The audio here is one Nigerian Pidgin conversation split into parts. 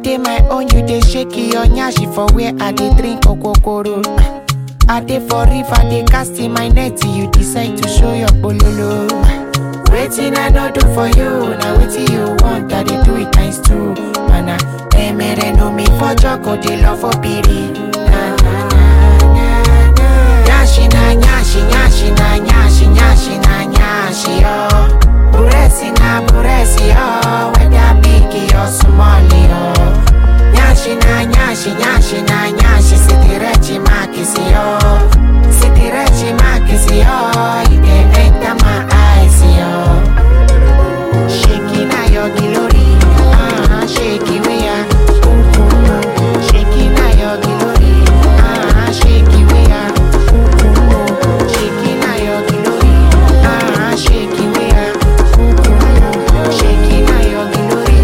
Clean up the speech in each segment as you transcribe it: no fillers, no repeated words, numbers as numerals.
dey my own, you dey shake your nyashi for where I dey drink okokoro. I dey for river, dey cast in my net, you decide to show your bololo. Waiting I no do for you, now waiting you want, I dey do it times two. Mana, emere no me for joko, dey love for piri. Na na na na na. Nyashi na nyashi, nyashi na nyashi, nyashi na nyashi yo. Buresi na buresi yo, whether big or small yo. Nyashi na nyashi, nyashi na nyashi, sitirechi makisi yo. Sitirechi makisi yo, it dey enter my eyes yo. Shaking na your glory, shaky we are. Shaking na your glory, shaky we are. Shaking na your glory, shaky we are. Shaking na your glory,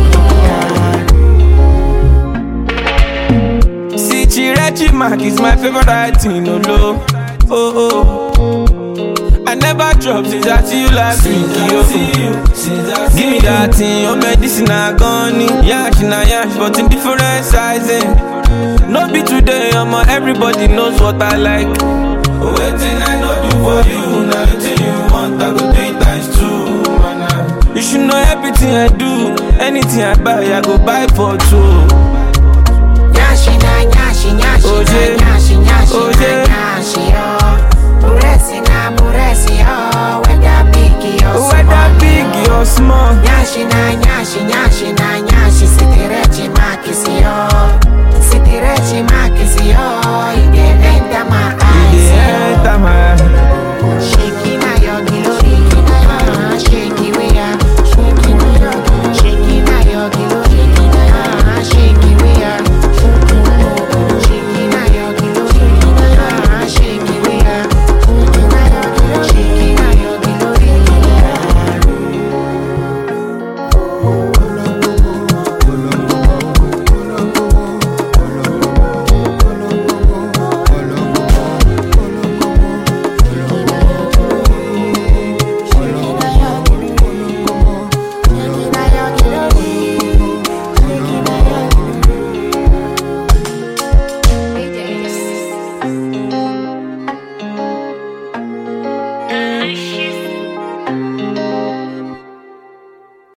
See, Chirechi Mark is my favorite writing, no low. Oh, oh. I never drop since I see you last week, yo. Give me that thing, your medicine I gone. Yash na yash, but in different sizing. No be today, everybody knows what I like. Waiting I know do for you, now anything you want, I go do it times two, man. You should know everything I do, anything I buy, I go buy for two. nyashi na nyashi, nyashi na